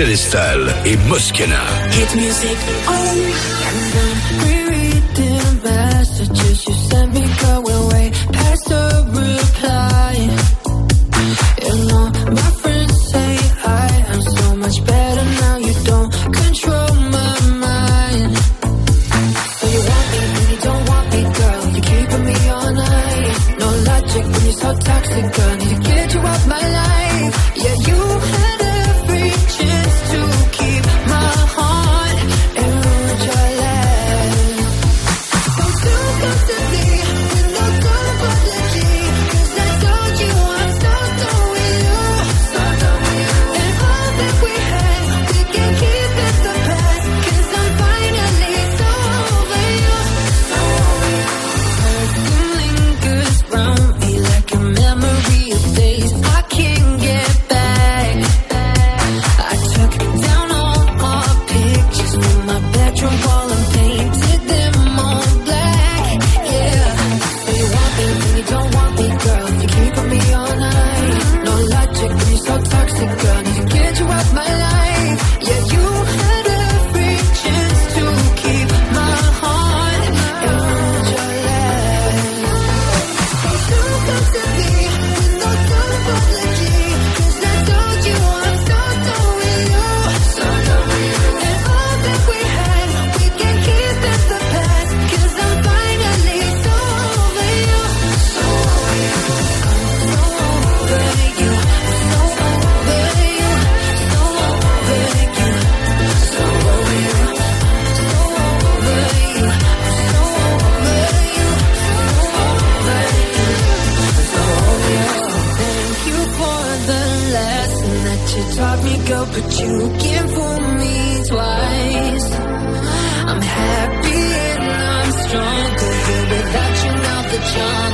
Célestal et Moscana. Hit music on. Rereading messages you sent me, going way past the reply. You know, my friends say I am so much better now. You don't control my mind. So you want me when you don't want me, girl. You're keeping me all night. No logic when you're so toxic, girl. Need to get you out my life. Yeah, you had every chance to keep my heart and ruin your life. So don't come to me with no apology, 'cause I told you I'm so done with you, so done with you. And all that we had, we can keep in the past, 'cause I'm finally so over you, so over you. Perfume lingers round me like a memory of days I can't get back. I took down all our pictures from my bedroom wall and painted them all black. Yeah, so you want me when you don't want me, girl. You're keeping me all night. No logic when you're so toxic, girl. Need to get you out my life. Yeah, you had every chance to keep my heart and ruin your life. So don't come to me with no apology, 'cause I told you I'm so done with you, so done with you. And all that we had, we can keep in the past, 'cause I'm finally so over you, so over you. I'm so over you, so over you, so over you, so over you, so over you, so over you, so over you. Thank you for the lesson that you taught me, girl, but you can't fool me twice. I'm happy and I'm stronger here without you now, the charm